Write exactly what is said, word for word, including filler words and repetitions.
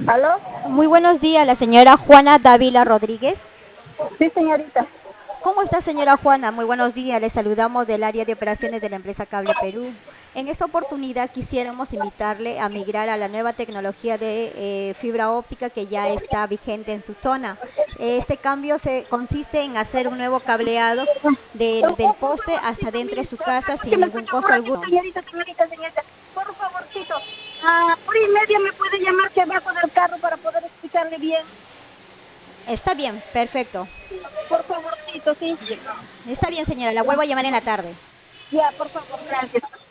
¿Aló? Muy buenos días, la señora Juana Dávila Rodríguez. Sí, señorita. ¿Cómo está, señora Juana? Muy buenos días, le saludamos del área de operaciones de la empresa Cable Perú. En esta oportunidad quisiéramos invitarle a migrar a la nueva tecnología de eh, fibra óptica que ya está vigente en su zona. Este cambio se consiste en hacer un nuevo cableado del, Por, del por, por poste hasta favorcito, dentro de su señorita, a casa ver si sin me ningún escucha costo por aquí, alguno. señorita, señorita, señorita. Por favorcito, a hora y media me puede llamar que abajo del carro para poder explicarle bien. Está bien, perfecto. Por favorcito, sí. Está bien, señora, la vuelvo a llamar en la tarde. Ya, por favor, gracias.